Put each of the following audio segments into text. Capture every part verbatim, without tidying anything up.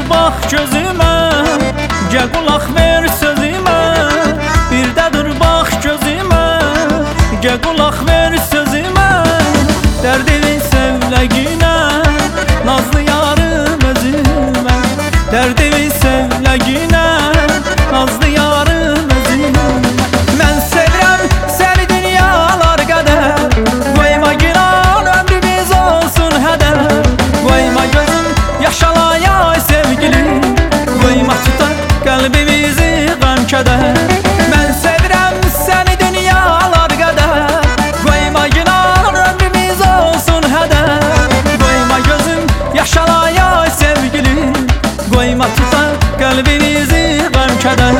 bax gözümə, gəl qulaq ver sözümə. Bir də dur bax gözümə, gəl qulaq ver sözümə. Dərdini sevləginə, nazlı yarım özümə. Dərdini sevləginə, nazlı yarım özümə. Mən sevirəm səni dünyalar qədər, qoyma giran ömrümüz olsun hədər. Qoyma gözüm yaşalayay sevgilim, qoyma tutar qəlbimizi qəm kədər. Mən sevirəm səni dünyalar qədər, qoyma giran ömrümüz olsun hədər. Qoyma gözüm yaşalayay sevgilim, qoyma tutar qəlbimizi qəm kədər.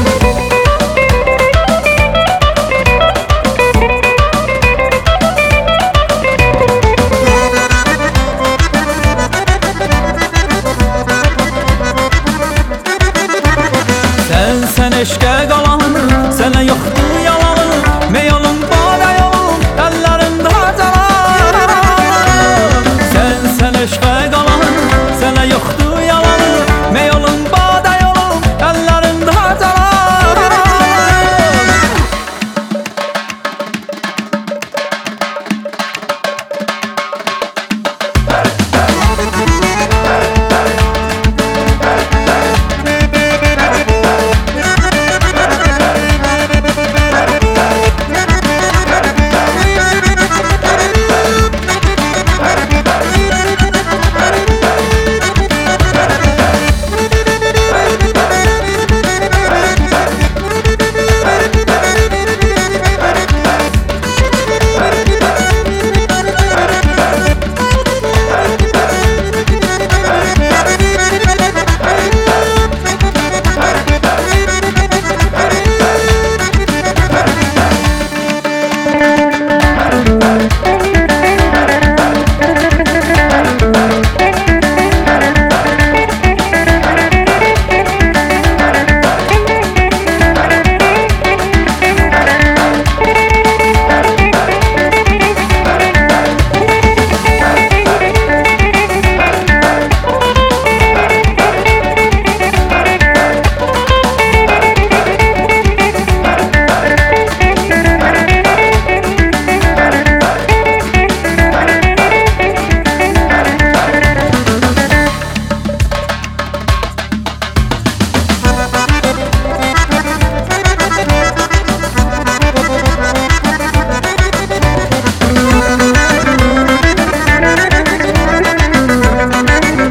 Sən eşqə qalan, sənə yoxdur yalanı. Mey olun, badə yolun, əllərində canan. Sən, sən eşqə qalan, sənə yoxdur yalanı. Mey olun, badə yolun, əllərində canan.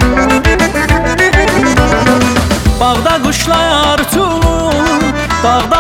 Bağda quşlar tulur, dağda